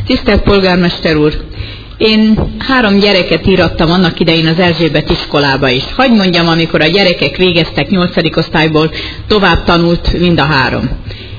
Tisztelt polgármester úr! Én 3 gyereket írattam annak idején az Erzsébet iskolába is. Hadd mondjam, amikor a gyerekek végeztek 8. osztályból, tovább tanult mind a 3.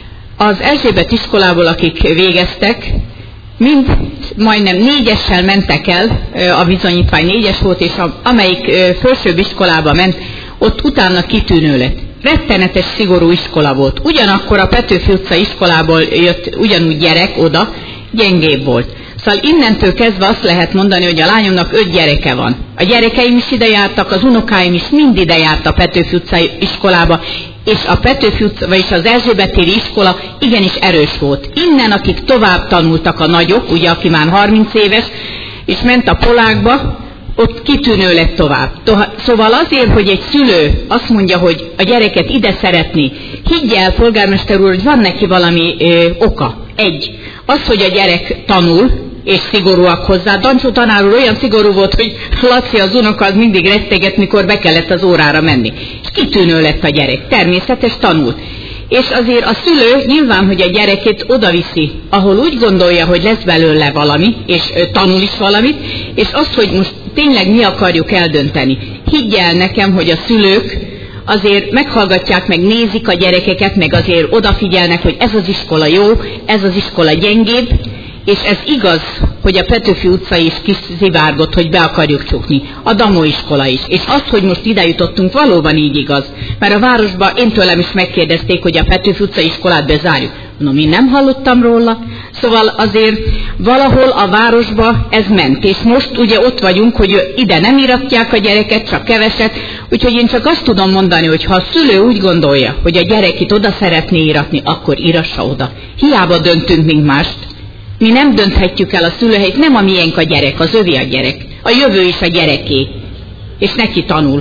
Az Erzsébet iskolából, akik végeztek, mind majdnem 4-essel mentek el, a bizonyítvány 4-es volt, és amelyik felsőbb iskolába ment, ott utána kitűnő lett. Rettenetes szigorú iskola volt. Ugyanakkor a Petőfi utca iskolából jött ugyanúgy gyerek oda, gyengébb volt. Szóval innentől kezdve azt lehet mondani, hogy a lányomnak 5 gyereke van. A gyerekeim is ide jártak, az unokáim is mind ide járt a Petőfi utcai iskolába, és a Petőfi utca, vagyis az Erzsébet-téri iskola igenis erős volt. Innen, akik tovább tanultak a nagyok, ugye aki már 30 éves, és ment a Polákba, ott kitűnő lett tovább. Szóval azért, hogy egy szülő azt mondja, hogy a gyereket ide szeretné, higgy el, polgármester úr, hogy van neki valami oka. Az, hogy a gyerek tanul, és szigorúak hozzá. Dancsó tanár úr olyan szigorú volt, hogy Laci az unoka az mindig retteget, mikor be kellett az órára menni. És kitűnő lett a gyerek, természetes, tanult. És azért a szülő nyilván, hogy a gyerekét odaviszi, ahol úgy gondolja, hogy lesz belőle valami, és tanul is valamit, és azt, hogy most tényleg mi akarjuk eldönteni. Higgy el nekem, hogy a szülők azért meghallgatják, meg nézik a gyerekeket, meg azért odafigyelnek, hogy ez az iskola jó, ez az iskola gyengébb, és ez igaz, hogy a Petőfi utca is kiszivárgott, hogy be akarjuk csukni. A Damó iskola is. És az, hogy most ide jutottunk, valóban így igaz. Mert a városban én tőlem is megkérdezték, hogy a Petőfi utca iskolát bezárjuk. Mondom, én nem hallottam róla. Szóval azért valahol a városba ez ment. És most ugye ott vagyunk, hogy ide nem iratják a gyereket, csak keveset. Úgyhogy én csak azt tudom mondani, hogy ha a szülő úgy gondolja, hogy a gyerekét oda szeretné íratni, akkor írassa oda. Hiába döntünk, mint mást. Mi nem dönthetjük el a szülőhelyt, nem a miénk a gyerek, az övé a gyerek. A jövő is a gyereké. És neki tanul.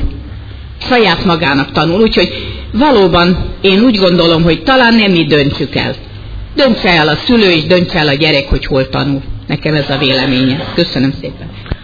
Saját magának tanul. Úgyhogy valóban én úgy gondolom, hogy talán nem mi döntsük el. Döntse el a szülő és döntse el a gyerek, hogy hol tanul. Nekem ez a véleménye. Köszönöm szépen.